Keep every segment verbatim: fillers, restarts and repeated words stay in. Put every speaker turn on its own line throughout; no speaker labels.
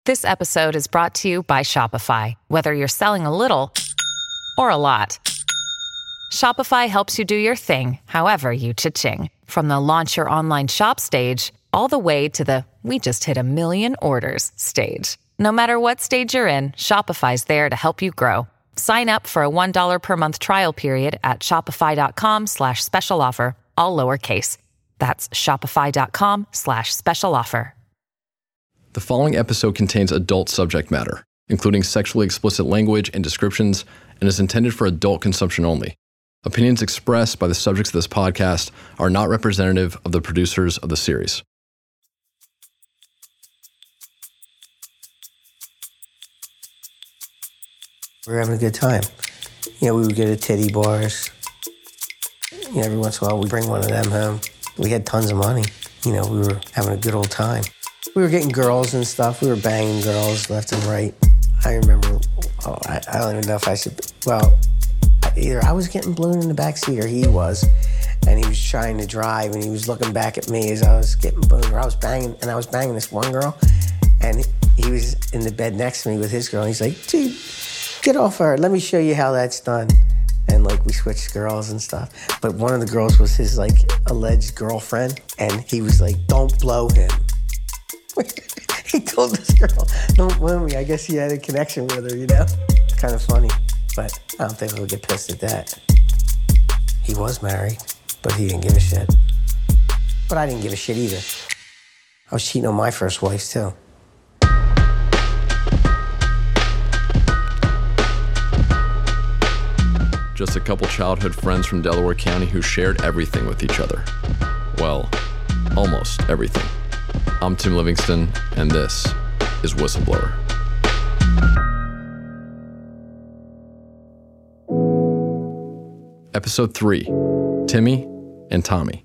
This episode is brought to you by Shopify. Whether you're selling a little or a lot, Shopify helps you do your thing, however you cha-ching. From the launch your online shop stage, all the way to the we just hit a million orders stage. No matter what stage you're in, Shopify's there to help you grow. Sign up for a one dollar per month trial period at shopify.com slash special offer, all lowercase. That's shopify.com slash special offer.
The following episode contains adult subject matter, including sexually explicit language and descriptions, and is intended for adult consumption only. Opinions expressed by the subjects of this podcast are not representative of the producers of the series.
We were having a good time. You know, we would go to titty bars. You know, every once in a while we'd bring one of them home. We had tons of money. You know, we were having a good old time. We were getting girls and stuff. We were banging girls left and right. I remember, oh, I, I don't even know if I should, well, either I was getting blown in the backseat or he was, and he was trying to drive and he was looking back at me as I was getting blown, or I was banging, and I was banging this one girl, and he was in the bed next to me with his girl, and he's like, dude, get off her, let me show you how that's done. And like we switched girls and stuff. But one of the girls was his like alleged girlfriend, and he was like, don't blow him. He told this girl, don't blow me. I guess he had a connection with her, you know? It's kind of funny, but I don't think we'll get pissed at that. He was married, but he didn't give a shit. But I didn't give a shit either. I was cheating on my first wife, too.
Just a couple childhood friends from Delaware County who shared everything with each other. Well, almost everything. I'm Tim Livingston, and this is Whistleblower. Episode three, Timmy and Tommy.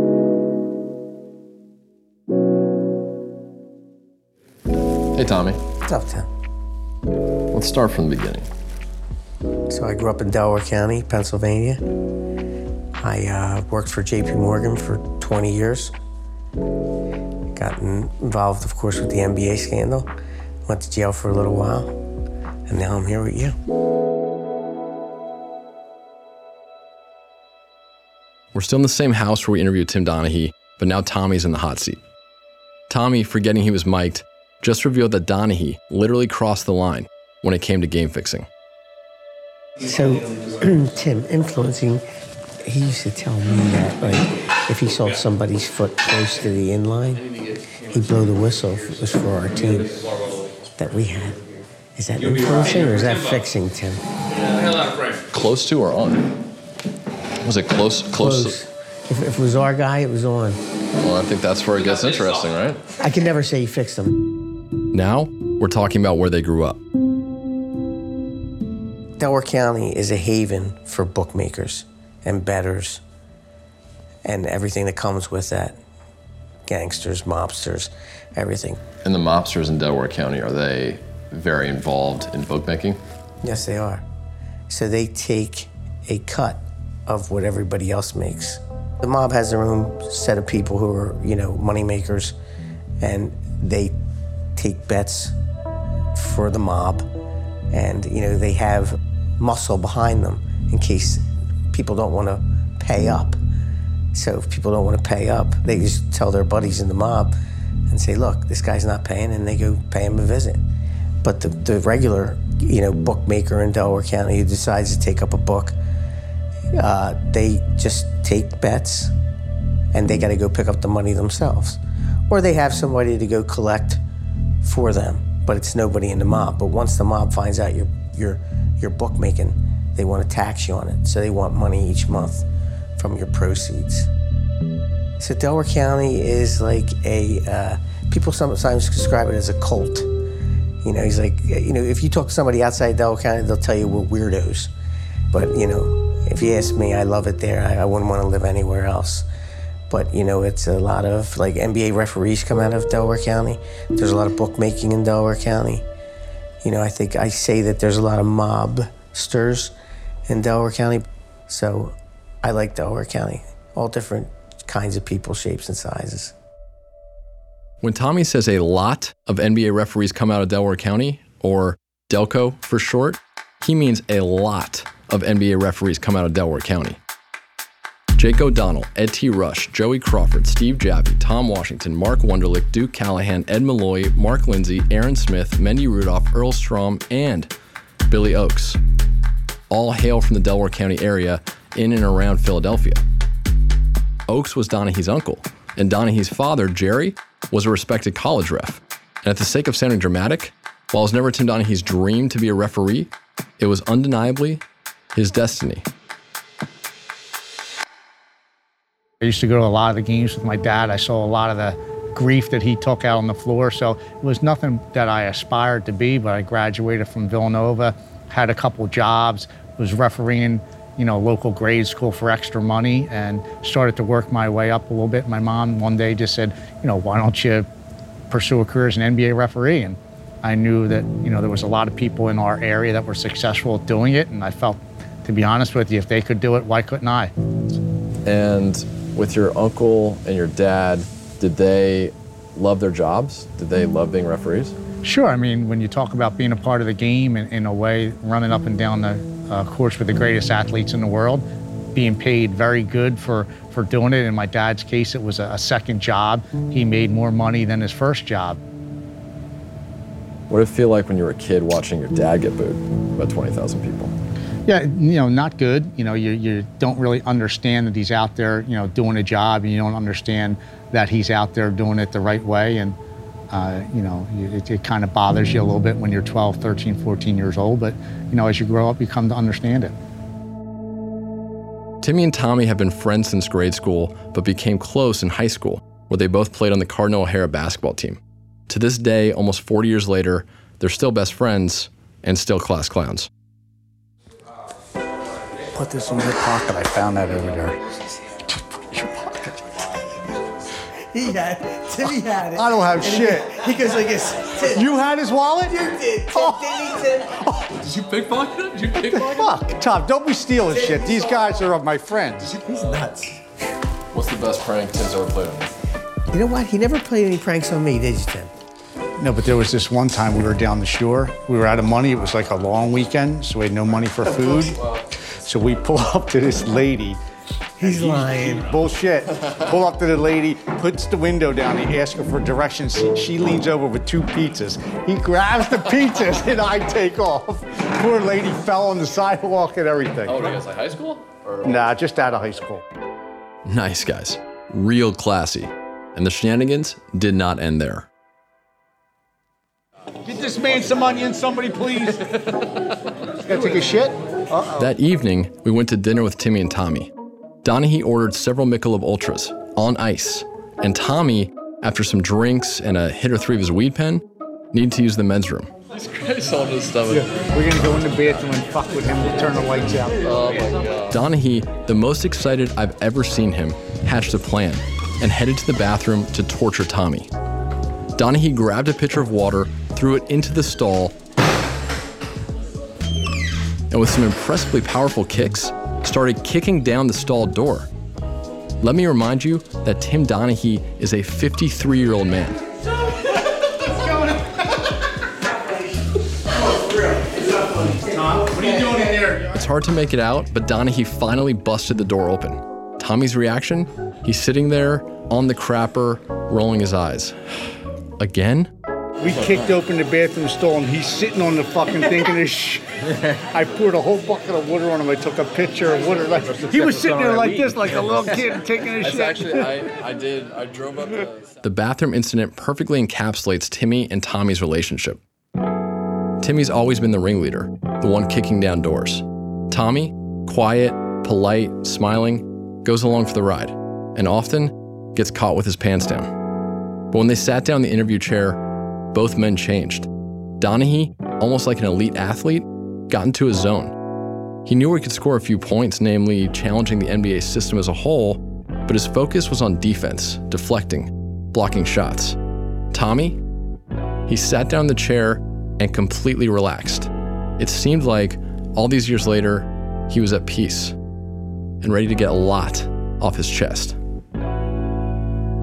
Hey, Tommy.
What's up, Tim?
Let's start from the beginning.
So I grew up in Delaware County, Pennsylvania. I uh, worked for J P Morgan for twenty years. Got involved, of course, with the N B A scandal. Went to jail for a little while. And now I'm here with you.
We're still in the same house where we interviewed Tim Donaghy, but now Tommy's in the hot seat. Tommy, forgetting he was mic'd, just revealed that Donaghy literally crossed the line when it came to game fixing.
So, Tim, influencing, he used to tell me that, like, if he saw somebody's foot close to the inline, he'd blow the whistle if it was for our team that we had. Is that influencing or is that fixing, Tim?
Close to or on? Was it close? Close.
Close. If, if it was our guy, it was on.
Well, I think that's where it gets interesting, right?
I can never say he fixed them.
Now, we're talking about where they grew up.
Delaware County is a haven for bookmakers and bettors and everything that comes with that. Gangsters, mobsters, everything.
And the mobsters in Delaware County, are they very involved in bookmaking?
Yes, they are. So they take a cut of what everybody else makes. The mob has their own set of people who are, you know, money makers, and they take bets for the mob, and, you know, they have muscle behind them in case people don't want to pay up. So if people don't want to pay up, they just tell their buddies in the mob and say, look, this guy's not paying, and they go pay him a visit. But the, the regular, you know, bookmaker in Delaware County who decides to take up a book, uh, they just take bets, and they got to go pick up the money themselves. Or they have somebody to go collect for them, but it's nobody in the mob. But once the mob finds out you're, you're, you're bookmaking, they want to tax you on it. So they want money each month from your proceeds. So Delaware County is like a, uh, people sometimes describe it as a cult. You know, he's like, you know, if you talk to somebody outside Delaware County, they'll tell you we're weirdos. But, you know, if you ask me, I love it there. I, I wouldn't want to live anywhere else. But, you know, it's a lot of, like, N B A referees come out of Delaware County. There's a lot of bookmaking in Delaware County. You know, I think I say that there's a lot of mobsters in Delaware County. So I like Delaware County. All different kinds of people, shapes, and sizes.
When Tommy says a lot of N B A referees come out of Delaware County, or Delco for short, he means a lot of N B A referees come out of Delaware County. Jake O'Donnell, Ed T. Rush, Joey Crawford, Steve Jaffee, Tom Washington, Mark Wunderlich, Duke Callahan, Ed Malloy, Mark Lindsay, Aaron Smith, Mendy Rudolph, Earl Strom, and Billy Oakes. All hail from the Delaware County area in and around Philadelphia. Oakes was Donaghy's uncle, and Donaghy's father, Jerry, was a respected college ref. And at the sake of sounding dramatic, while it was never Tim Donaghy's dream to be a referee, it was undeniably his destiny.
I used to go to a lot of the games with my dad. I saw a lot of the grief that he took out on the floor, so it was nothing that I aspired to be, but I graduated from Villanova, had a couple jobs, was refereeing, you know, local grade school for extra money, and started to work my way up a little bit. My mom one day just said, you know, why don't you pursue a career as an N B A referee? And I knew that, you know, there was a lot of people in our area that were successful at doing it, and I felt, to be honest with you, if they could do it, why couldn't I?
And with your uncle and your dad, did they love their jobs? Did they love being referees?
Sure. I mean, when you talk about being a part of the game in, in a way, running up and down the uh, course with the greatest athletes in the world, being paid very good for, for doing it. In my dad's case, it was a, a second job. He made more money than his first job.
What did it feel like when you were a kid watching your dad get booed by twenty thousand people?
Yeah, you know, not good. You know, you, you don't really understand that he's out there, you know, doing a job, and you don't understand that he's out there doing it the right way. And, uh, you know, it, it kind of bothers you a little bit when you're twelve, thirteen, fourteen years old. But, you know, as you grow up, you come to understand it.
Timmy and Tommy have been friends since grade school, but became close in high school, where they both played on the Cardinal O'Hara basketball team. To this day, almost forty years later, they're still best friends and still class clowns.
Put this in your pocket. I found that over there. Just put it in your pocket.
He had it. Timmy had it.
I don't have
And
shit.
He, he goes like this. Tim,
You had his wallet?
you did. Tim,
Oh.
didn't he, Tim?
Did you pickpocket it? Did you pickpocket
Fuck, Tom, don't be stealing shit. These guys are my friends.
He's nuts.
What's the best prank Tim's ever played on?
You know what? He never played any pranks on me, did you, Tim?
No, but there was this one time we were down the shore. We were out of money. It was like a long weekend, so we had no money for food. So we pull up to this lady.
He's lying.
Bullshit. Pull up to the lady, puts the window down. He asks her for directions. She, she leans over with two pizzas. He grabs the pizzas and I take off. Poor lady fell on the sidewalk and everything.
Oh, you guys like high school? Or...
Nah, just out of high school.
Nice, guys. Real classy. And the shenanigans did not end there.
Get this man some onions, somebody, please. Gotta take a shit? Uh-oh.
That evening, we went to dinner with Timmy and Tommy. Donaghy ordered several Michelob Ultras on ice, and Tommy, after some drinks and a hit or three of his weed pen, needed to use the men's room.
This guy's on his stomach.
Yeah, we're gonna go in the bathroom and fuck with him. We'll turn the lights out.
Oh my God.
Donaghy, the most excited I've ever seen him, hatched a plan and headed to the bathroom to torture Tommy. Donaghy grabbed a pitcher of water, threw it into the stall, and with some impressively powerful kicks, started kicking down the stall door. Let me remind you that Tim Donaghy is a fifty-three-year-old man.
Tom, what are you doing in there?
It's hard to make it out, but Donaghy finally busted the door open. Tommy's reaction? He's sitting there on the crapper, rolling his eyes. Again?
We kicked open the bathroom stall and he's sitting on the fucking thing in his sh- I poured a whole bucket of water on him. I took a picture of water. Like, he was sitting there like this, like a little kid taking his shit.
Actually, I, I did. I drove up to...
The bathroom incident perfectly encapsulates Timmy and Tommy's relationship. Timmy's always been the ringleader, the one kicking down doors. Tommy, quiet, polite, smiling, goes along for the ride, and often gets caught with his pants down. But when they sat down in the interview chair, both men changed. Donaghy, almost like an elite athlete, got into his zone. He knew he could score a few points, namely challenging the N B A system as a whole, but his focus was on defense, deflecting, blocking shots. Tommy, he sat down in the chair and completely relaxed. It seemed like all these years later, he was at peace and ready to get a lot off his chest.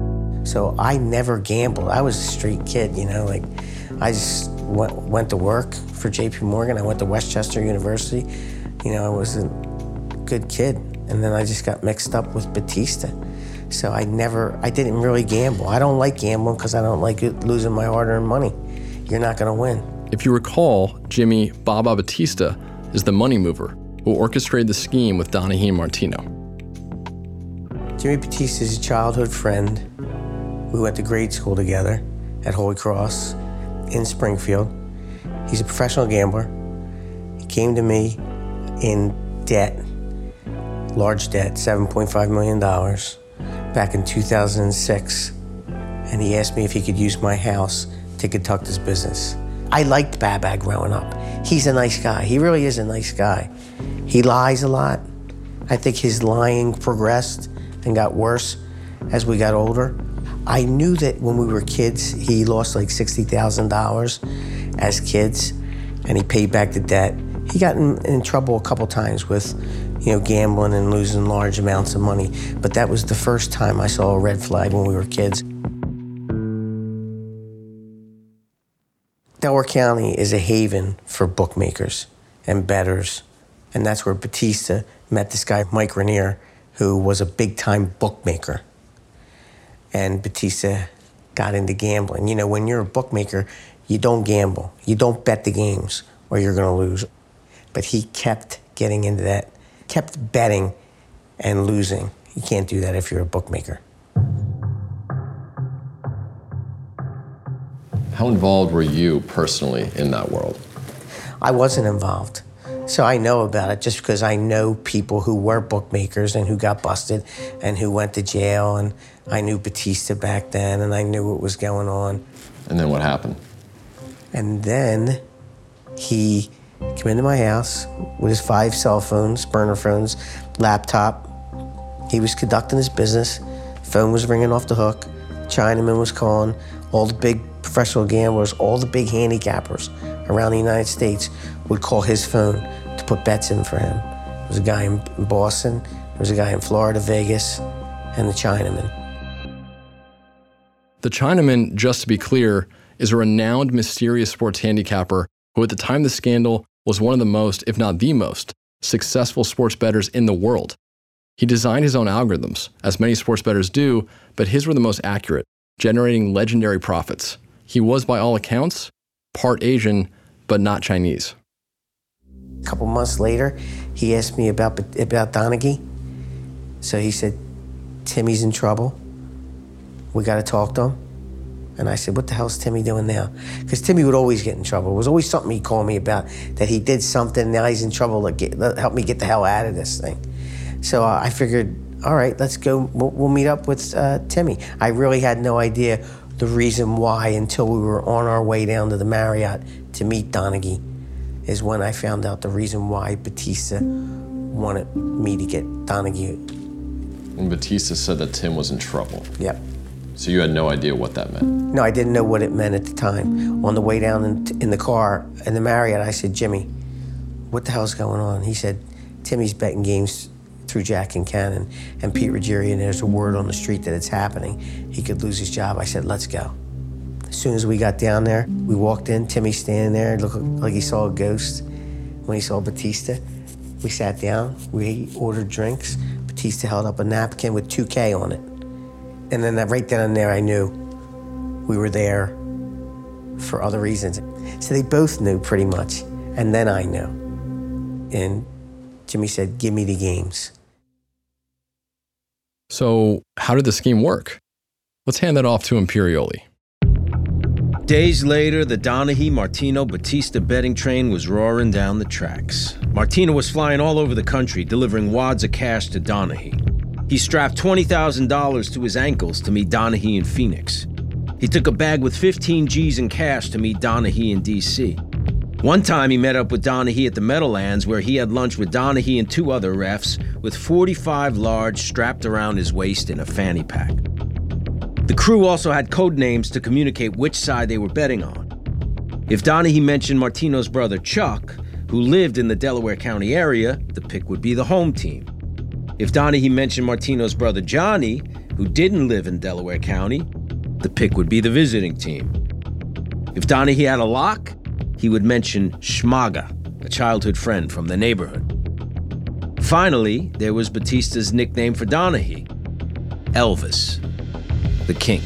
So I never gambled. I was a street kid, you know, like I just went, went to work for J P Morgan. I went to Westchester University. You know, I was a good kid. And then I just got mixed up with Batista. So I never, I didn't really gamble. I don't like gambling because I don't like it, losing my hard-earned money. You're not gonna win.
If you recall, Jimmy Baba Batista is the money mover who orchestrated the scheme with Donaghy and Martino.
Jimmy Batista is a childhood friend. We went to grade school together at Holy Cross in Springfield. He's a professional gambler. He came to me in debt, large debt, seven point five million dollars, back in two thousand six. And he asked me if he could use my house to conduct his business. I liked Baba growing up. He's a nice guy. He really is a nice guy. He lies a lot. I think his lying progressed and got worse as we got older. I knew that when we were kids, he lost like sixty thousand dollars as kids, and he paid back the debt. He got in, in trouble a couple times with, you know, gambling and losing large amounts of money, but that was the first time I saw a red flag when we were kids. Delaware County is a haven for bookmakers and bettors, and that's where Batista met this guy, Mike Rainier, who was a big-time bookmaker. And Batista got into gambling. You know, when you're a bookmaker, you don't gamble. You don't bet the games or you're gonna lose. But he kept getting into that, kept betting and losing. You can't do that if you're a bookmaker.
How involved were you personally in that world?
I wasn't involved. So I know about it just because I know people who were bookmakers and who got busted and who went to jail, and I knew Batista back then and I knew what was going on.
And then what happened?
And then he came into my house with his five cell phones, burner phones, laptop. He was conducting his business. Phone was ringing off the hook. Chinaman was calling. All the big professional gamblers, all the big handicappers around the United States would call his phone to put bets in for him. There was a guy in Boston, there was a guy in Florida, Vegas, and the Chinaman.
The Chinaman, just to be clear, is a renowned mysterious sports handicapper who at the time of the scandal was one of the most, if not the most, successful sports bettors in the world. He designed his own algorithms, as many sports bettors do, but his were the most accurate, generating legendary profits. He was, by all accounts, part Asian, but not Chinese.
A couple months later, he asked me about, about Donaghy. So he said, Timmy's in trouble. We got to talk to him. And I said, what the hell's Timmy doing now? Because Timmy would always get in trouble. It was always something he'd call me about, that he did something, now he's in trouble, like, get, help me get the hell out of this thing. So uh, I figured, all right, let's go, we'll, we'll meet up with uh, Timmy. I really had no idea the reason why until we were on our way down to the Marriott to meet Donaghy, is when I found out the reason why Batista wanted me to get Donaghy.
And Batista said that Tim was in trouble.
Yep.
So you had no idea what that meant?
No, I didn't know what it meant at the time. On the way down in, in the car, in the Marriott, I said, Jimmy, what the hell's going on? He said, Timmy's betting games through Jack and Cannon and Pete Ruggieri, and there's a word on the street that it's happening. He could lose his job. I said, let's go. As soon as we got down there, we walked in, Timmy standing there, it looked like he saw a ghost. When he saw Batista, we sat down, we ordered drinks. Batista held up a napkin with two K on it. And then that right then and there, I knew we were there for other reasons. So they both knew pretty much, and then I knew. And Jimmy said, give me the games.
So how did the scheme work? Let's hand that off to Imperioli.
Days later, the Donaghy Martino Batista betting train was roaring down the tracks. Martino was flying all over the country, delivering wads of cash to Donaghy. He strapped twenty thousand dollars to his ankles to meet Donaghy in Phoenix. He took a bag with fifteen G's in cash to meet Donaghy in D C. One time he met up with Donaghy at the Meadowlands, where he had lunch with Donaghy and two other refs with forty-five large strapped around his waist in a fanny pack. The crew also had code names to communicate which side they were betting on. If Donaghy mentioned Martino's brother Chuck, who lived in the Delaware County area, the pick would be the home team. If Donaghy mentioned Martino's brother Johnny, who didn't live in Delaware County, the pick would be the visiting team. If Donaghy had a lock, he would mention Schmaga, a childhood friend from the neighborhood. Finally, there was Batista's nickname for Donaghy, Elvis, the King.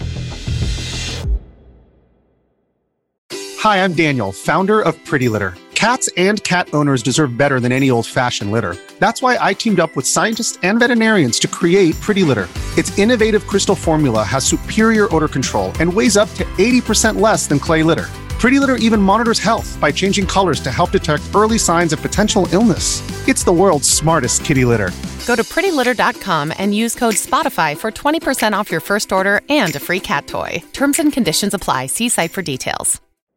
Hi, I'm Daniel, founder of Pretty Litter. Cats and cat owners deserve better than any old-fashioned litter. That's why I teamed up with scientists and veterinarians to create Pretty Litter. Its innovative crystal formula has superior odor control and weighs up to eighty percent less than clay litter. Pretty Litter even monitors health by changing colors to help detect early signs of potential illness. It's the world's smartest kitty litter.
Go to pretty litter dot com and use code SPOTIFY for twenty percent off your first order and a free cat toy. Terms and conditions apply. See site for details.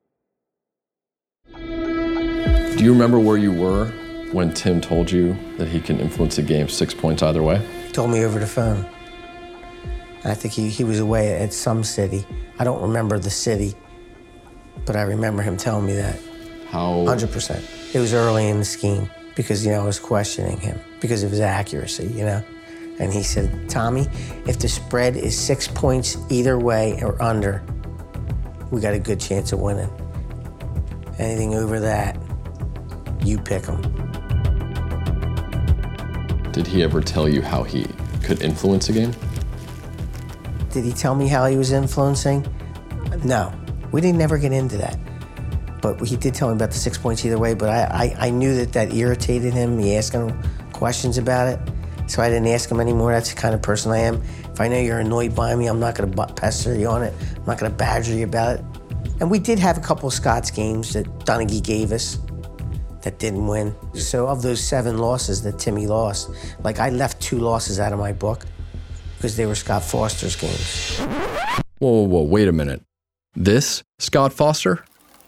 Do you remember where you were when Tim told you that he can influence the game six points either way?
He told me over the phone. I think he, he was away at some city. I don't remember the city, but I remember him telling me that.
How?
one hundred percent. It was early in the scheme because, you know, I was questioning him because of his accuracy, you know? And he said, Tommy, if the spread is six points either way or under, we got a good chance of winning. Anything over that, you pick him.
Did he ever tell you how he could influence a game?
Did he tell me how he was influencing? No, we didn't ever get into that. But he did tell me about the six points either way, but I, I, I knew that that irritated him. He asked him questions about it, so I didn't ask him anymore. That's the kind of person I am. If I know you're annoyed by me, I'm not gonna pester you on it. I'm not gonna badger you about it. And we did have a couple of Scott's games that Donaghy gave us that didn't win. So of those seven losses that Timmy lost, like I left two losses out of my book because they were Scott Foster's games.
Whoa, whoa, whoa, wait a minute. This Scott Foster?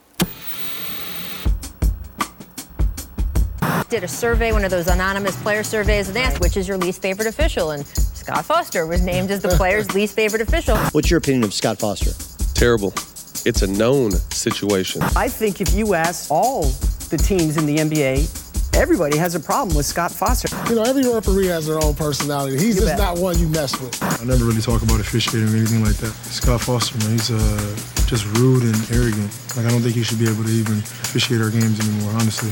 Did a survey, one of those anonymous player surveys, and asked which is your least favorite official, and Scott Foster was named as the player's least favorite official.
What's your opinion of Scott Foster?
Terrible. It's a known situation.
I think if you ask all the teams in the N B A, everybody has a problem with Scott Foster.
You know, every referee has their own personality. He's you just bet. Not one you mess with.
I never really talk about officiating or anything like that. Scott Foster, man, he's uh, just rude and arrogant. Like, I don't think he should be able to even officiate our games anymore, honestly.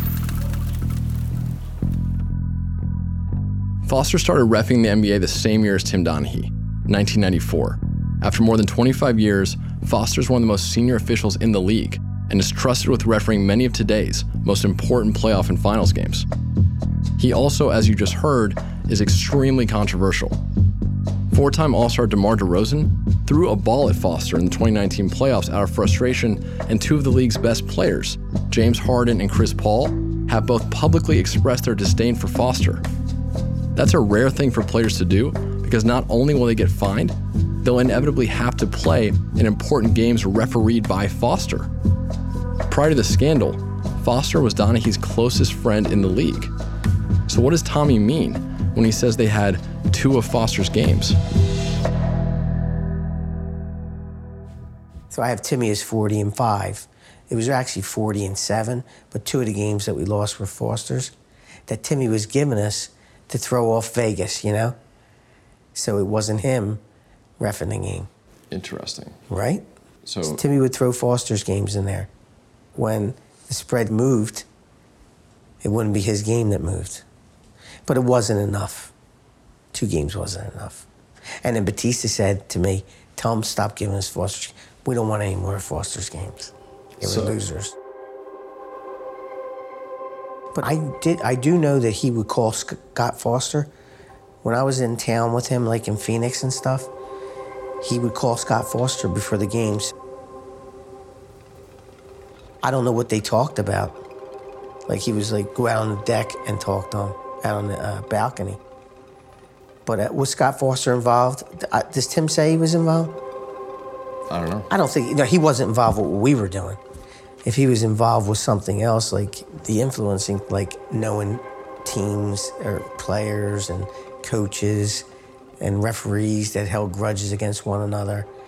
Foster started reffing the N B A the same year as Tim Donaghy, nineteen ninety-four. After more than twenty-five years, Foster's one of the most senior officials in the league and is trusted with refereeing many of today's most important playoff and finals games. He also, as you just heard, is extremely controversial. Four-time All-Star DeMar DeRozan threw a ball at Foster in the twenty nineteen playoffs out of frustration, and two of the league's best players, James Harden and Chris Paul, have both publicly expressed their disdain for Foster. That's a rare thing for players to do because not only will they get fined, they'll inevitably have to play in important games refereed by Foster. Prior to the scandal, Foster was Donaghy's closest friend in the league. So what does Tommy mean when he says they had two of Foster's games?
So I have Timmy as forty and five. It was actually forty and seven, but two of the games that we lost were Foster's that Timmy was giving us to throw off Vegas, you know? So it wasn't him reffing the game.
Interesting.
Right?
So,
so Timmy would throw Foster's games in there. When the spread moved, it wouldn't be his game that moved. But it wasn't enough. Two games wasn't enough. And then Batista said to me, tell him stop giving us Foster's. We don't want any more of Foster's games. They were so, losers. But I did. I do know that he would call Scott Foster. When I was in town with him, like in Phoenix and stuff, he would call Scott Foster before the games. I don't know what they talked about. Like he was like, go out on the deck and talk to him out on the uh, balcony. But uh, was Scott Foster involved? Uh, does Tim say he was involved?
I don't know.
I don't think, no, he wasn't involved with what we were doing. If he was involved with something else, like the influencing, like knowing teams or players and coaches and referees that held grudges against one another,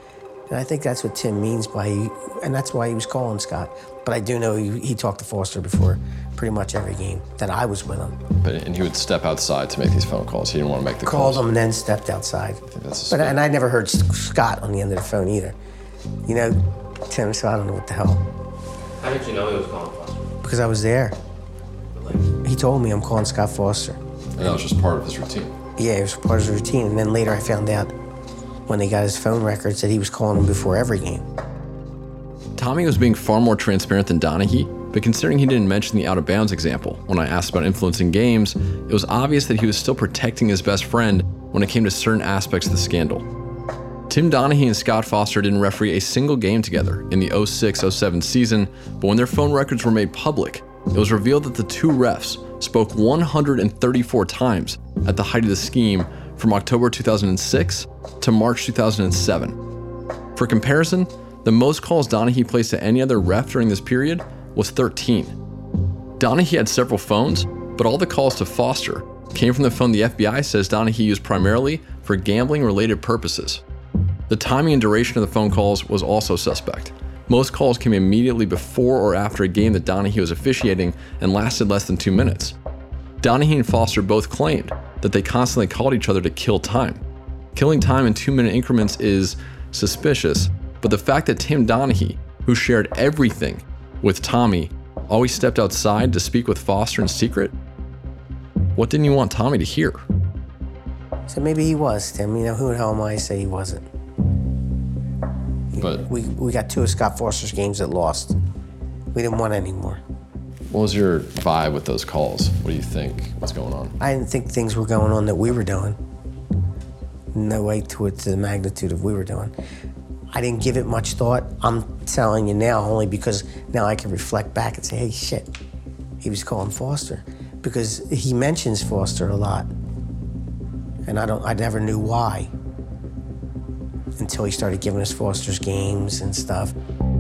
And I think that's what Tim means by, and that's why he was calling Scott. But I do know he, he talked to Foster before pretty much every game that I was with him.
But and he would step outside to make these phone calls. He didn't want to make the
Called
calls.
Called him and then stepped outside.
I think that's
but and I never heard Scott on the end of the phone either. You know, Tim, so I don't know what the hell.
How did you know he was calling Foster?
Because I was there. He told me I'm calling Scott Foster.
And that was just part of his routine.
Yeah, it was part of his routine. And then later I found out when they got his phone records that he was calling him before every game.
Tommy was being far more transparent than Donaghy, but considering he didn't mention the out-of-bounds example when I asked about influencing games, it was obvious that he was still protecting his best friend when it came to certain aspects of the scandal. Tim Donaghy and Scott Foster didn't referee a single game together in the oh six oh seven season, but when their phone records were made public, it was revealed that the two refs spoke one hundred thirty-four times at the height of the scheme from October two thousand six to March two thousand seven. For comparison, the most calls Donaghy placed to any other ref during this period was thirteen. Donaghy had several phones, but all the calls to Foster came from the phone the F B I says Donaghy used primarily for gambling-related purposes. The timing and duration of the phone calls was also suspect. Most calls came immediately before or after a game that Donaghy was officiating and lasted less than two minutes. Donaghy and Foster both claimed that they constantly called each other to kill time. Killing time in two-minute increments is suspicious, but the fact that Tim Donaghy, who shared everything with Tommy, always stepped outside to speak with Foster in secret? What didn't you want Tommy to hear?
So maybe he was, Tim. You know, who the hell am I to say he wasn't?
But
we, we got two of Scott Foster's games that lost. We didn't want any more.
What was your vibe with those calls? What do you think was going on?
I didn't think things were going on that we were doing. No way to it to the magnitude of we were doing. I didn't give it much thought. I'm telling you now only because now I can reflect back and say, hey, shit, he was calling Foster. Because he mentions Foster a lot. And I don't, I never knew why until he started giving us Foster's games and stuff.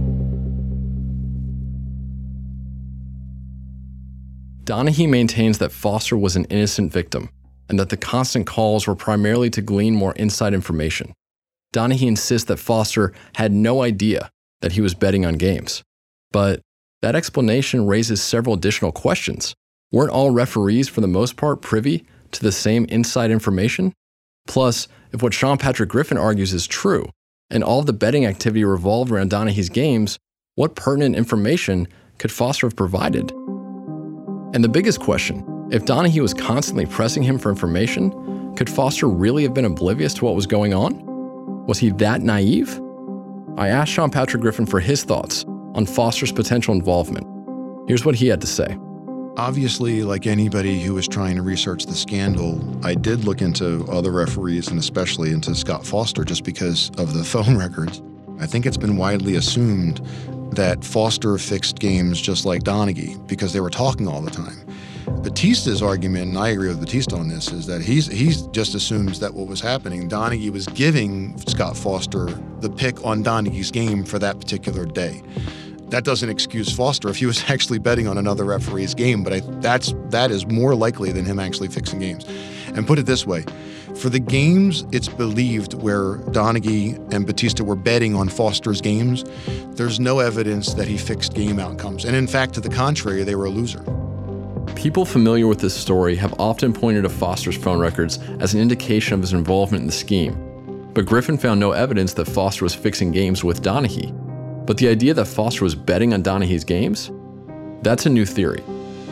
Donaghy maintains that Foster was an innocent victim and that the constant calls were primarily to glean more inside information. Donaghy insists that Foster had no idea that he was betting on games. But that explanation raises several additional questions. Weren't all referees, for the most part, privy to the same inside information? Plus, if what Sean Patrick Griffin argues is true, and all of the betting activity revolved around Donaghy's games, what pertinent information could Foster have provided? And the biggest question, if Donaghy was constantly pressing him for information, could Foster really have been oblivious to what was going on? Was he that naive? I asked Sean Patrick Griffin for his thoughts on Foster's potential involvement. Here's what he had to say.
Obviously, like anybody who was trying to research the scandal, I did look into other referees and especially into Scott Foster just because of the phone records. I think it's been widely assumed that Foster fixed games just like Donaghy because they were talking all the time. Batista's argument, and I agree with Batista on this, is that he's he's just assumes that what was happening, Donaghy was giving Scott Foster the pick on Donaghy's game for that particular day. That doesn't excuse Foster if he was actually betting on another referee's game, but I, that's that is more likely than him actually fixing games. And put it this way, for the games it's believed where Donaghy and Batista were betting on Foster's games, there's no evidence that he fixed game outcomes. And in fact, to the contrary, they were a loser.
People familiar with this story have often pointed to Foster's phone records as an indication of his involvement in the scheme. But Griffin found no evidence that Foster was fixing games with Donaghy. But the idea that Foster was betting on Donaghy's games? That's a new theory.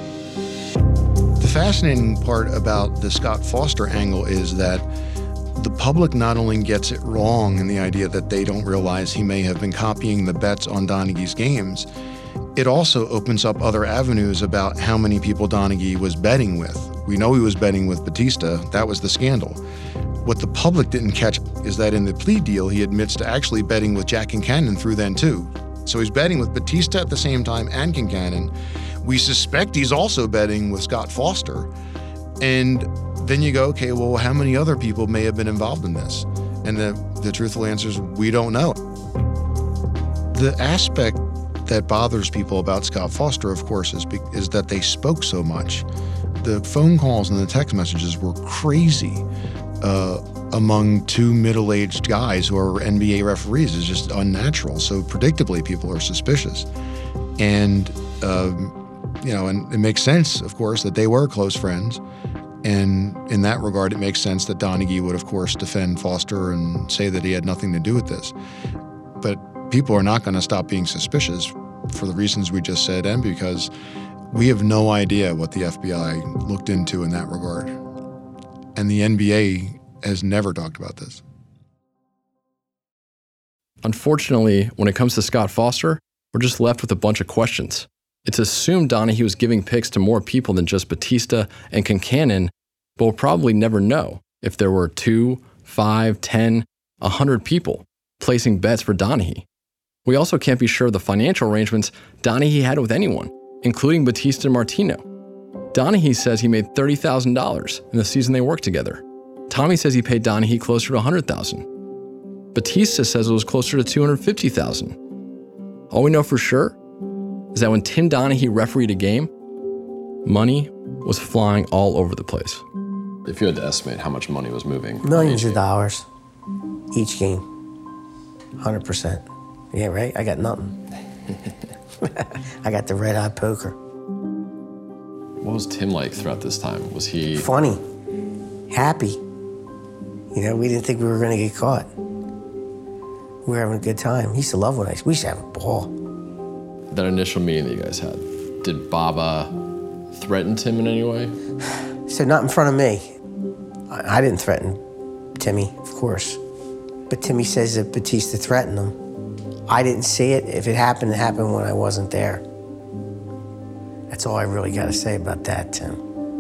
The fascinating part about the Scott Foster angle is that the public not only gets it wrong in the idea that they don't realize he may have been copying the bets on Donaghy's games, it also opens up other avenues about how many people Donaghy was betting with. We know he was betting with Batista. That was the scandal. What the public didn't catch is that in the plea deal, he admits to actually betting with Jack Kincannon through then too. So he's betting with Batista at the same time and Kincannon. We suspect he's also betting with Scott Foster. And then you go, okay, well, how many other people may have been involved in this? And the, the truthful answer is we don't know. The aspect that bothers people about Scott Foster, of course, is, be, is that they spoke so much. The phone calls and the text messages were crazy. uh, among two middle-aged guys who are N B A referees is just unnatural. So predictably, people are suspicious. And, um, you know, and it makes sense, of course, that they were close friends. And in that regard, it makes sense that Donaghy would, of course, defend Foster and say that he had nothing to do with this. But people are not going to stop being suspicious for the reasons we just said, and because we have no idea what the F B I looked into in that regard. And the N B A has never talked about this.
Unfortunately, when it comes to Scott Foster, we're just left with a bunch of questions. It's assumed Donaghy was giving picks to more people than just Batista and Concannon, but we'll probably never know if there were two, five, ten, a hundred people placing bets for Donaghy. We also can't be sure of the financial arrangements Donaghy had with anyone, including Batista and Martino. Donaghy says he made thirty thousand dollars in the season they worked together. Tommy says he paid Donaghy closer to one hundred thousand dollars. Batista says it was closer to two hundred fifty thousand dollars. All we know for sure is that when Tim Donaghy refereed a game, money was flying all over the place. If you had to estimate how much money was moving.
Millions of dollars each game. one hundred percent. Yeah, right? I got nothing. I got the red hot poker.
What was Tim like throughout this time? Was he...
Funny. Happy. You know, we didn't think we were going to get caught. We were having a good time. He used to love when I... We used to have a ball.
That initial meeting that you guys had, did Baba threaten Tim in any way?
So not in front of me. I, I didn't threaten Timmy, of course. But Timmy says that Batista threatened him. I didn't see it. If it happened, it happened when I wasn't there. That's all I really got to say about that, Tim.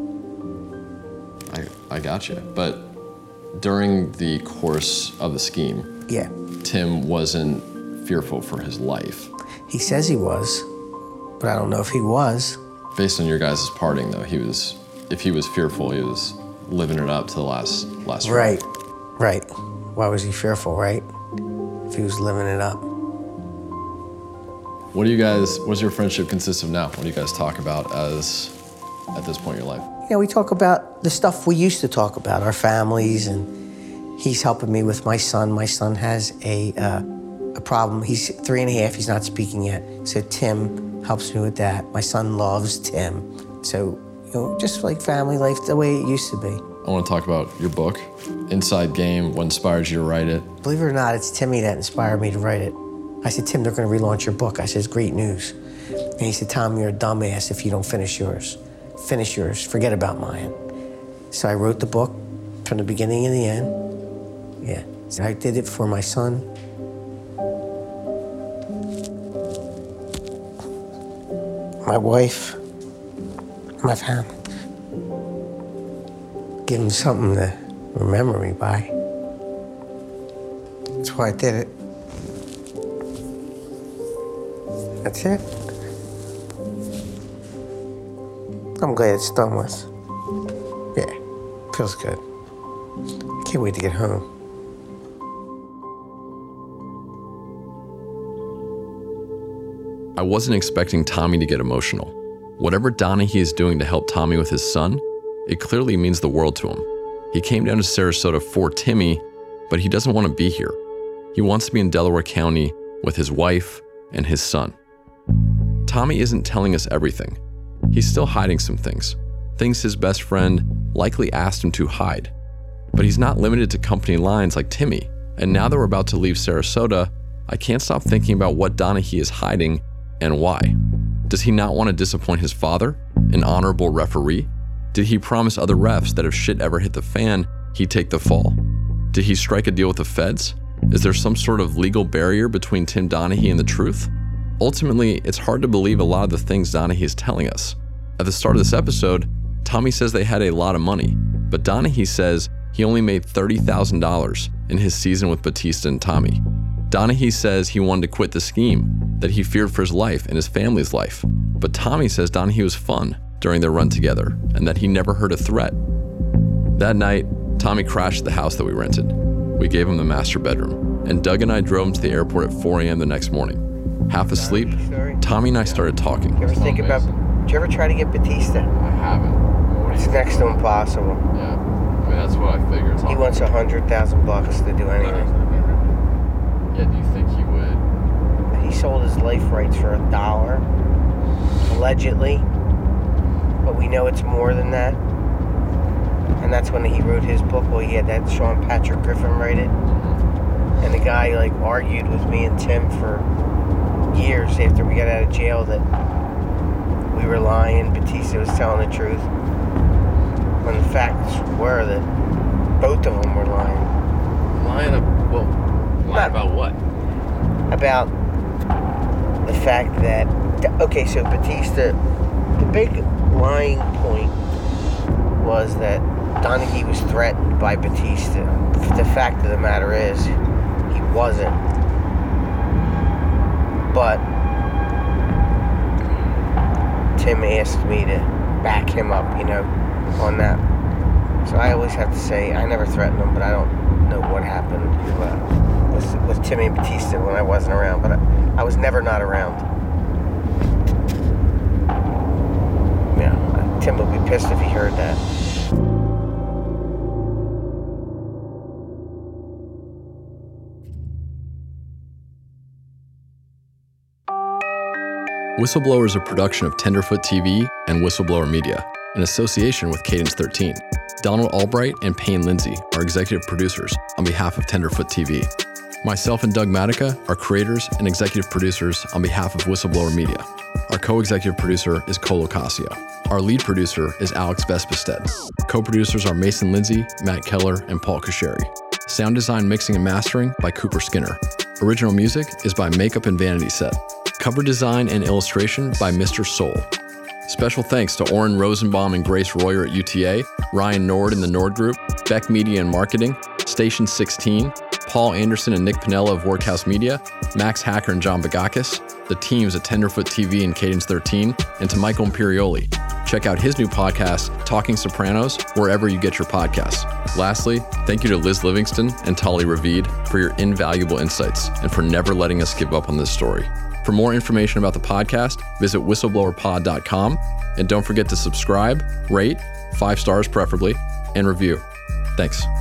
I, I got you. But during the course of the scheme,
yeah,
Tim wasn't fearful for his life.
He says he was, but I don't know if he was.
Based on your guys' parting, though, he was, if he was fearful, he was living it up to the last, last
Right,
round.
right. Why was he fearful, right? If he was living it up.
What do you guys, what does your friendship consist of now? What do you guys talk about as, at this point in your life?
Yeah, we talk about the stuff we used to talk about, our families, and he's helping me with my son. My son has a, uh, a problem. He's three and a half, he's not speaking yet. So Tim helps me with that. My son loves Tim. So, you know, just like family life, the way it used to be.
I want to talk about your book, Inside Game, what inspired you to write it?
Believe it or not, it's Timmy that inspired me to write it. I said, Tim, they're going to relaunch your book. I said, it's great news. And he said, Tom, you're a dumbass if you don't finish yours. Finish yours, forget about mine. So I wrote the book from the beginning and the end. Yeah, so I did it for my son. My wife, my family. Give him something to remember me by. That's why I did it. That's it. I'm glad it's done with. Yeah, feels good. Can't wait to get home.
I wasn't expecting Tommy to get emotional. Whatever Donaghy is doing to help Tommy with his son, it clearly means the world to him. He came down to Sarasota for Timmy, but he doesn't want to be here. He wants to be in Delaware County with his wife and his son. Tommy isn't telling us everything. He's still hiding some things, things his best friend likely asked him to hide. But he's not limited to company lines like Timmy, and now that we're about to leave Sarasota, I can't stop thinking about what Donaghy is hiding and why. Does he not want to disappoint his father, an honorable referee? Did he promise other refs that if shit ever hit the fan, he'd take the fall? Did he strike a deal with the feds? Is there some sort of legal barrier between Tim Donaghy and the truth? Ultimately, it's hard to believe a lot of the things Donaghy is telling us. At the start of this episode, Tommy says they had a lot of money, but Donaghy says he only made thirty thousand dollars in his season with Batista and Tommy. Donaghy says he wanted to quit the scheme, that he feared for his life and his family's life. But Tommy says Donaghy was fun during their run together and that he never heard a threat. That night, Tommy crashed at the house that we rented. We gave him the master bedroom, and Doug and I drove him to the airport at four a.m. the next morning. Half asleep, Tommy and I started talking.
You ever think about, did you ever try to get Batista?
I haven't.
It's next to impossible.
Yeah. mean, that's what I figured.
He wants a hundred thousand bucks to do anything.
Yeah, do you think he would?
He sold his life rights for a dollar, allegedly, but we know it's more than that. And that's when he wrote his book. Well, he had that Sean Patrick Griffin write it, and the guy like argued with me and Tim for years after we got out of jail that we were lying. Batista was telling the truth, when the facts were that both of them were lying.
Lying? Ab- well, lying
Not,
about what?
About the fact that, okay, so Batista, the big lying point was that Donaghy was threatened by Batista. The fact of the matter is, he wasn't. But Tim asked me to back him up, you know, on that. So I always have to say, I never threatened him, but I don't know what happened uh, with, with Timmy and Batista when I wasn't around. But I, I was never not around. Yeah, Tim would be pissed if he heard that.
Whistleblower is a production of Tenderfoot T V and Whistleblower Media, in association with Cadence thirteen. Donald Albright and Payne Lindsay are executive producers on behalf of Tenderfoot T V. Myself and Doug Matica are creators and executive producers on behalf of Whistleblower Media. Our co-executive producer is Cole Ocasio. Our lead producer is Alex Vespestead. Co-producers are Mason Lindsay, Matt Keller, and Paul Kasheri. Sound design, mixing, and mastering by Cooper Skinner. Original music is by Makeup and Vanity Set. Cover design and illustration by Mister Soul. Special thanks to Oren Rosenbaum and Grace Royer at U T A, Ryan Nord in the Nord Group, Beck Media and Marketing, Station sixteen, Paul Anderson and Nick Pinella of Workhouse Media, Max Hacker and John Bagakis, the teams at Tenderfoot T V and Cadence thirteen, and to Michael Imperioli. Check out his new podcast, Talking Sopranos, wherever you get your podcasts. Lastly, thank you to Liz Livingston and Tali Ravid for your invaluable insights and for never letting us give up on this story. For more information about the podcast, visit whistleblower pod dot com, and don't forget to subscribe, rate, five stars preferably, and review. Thanks.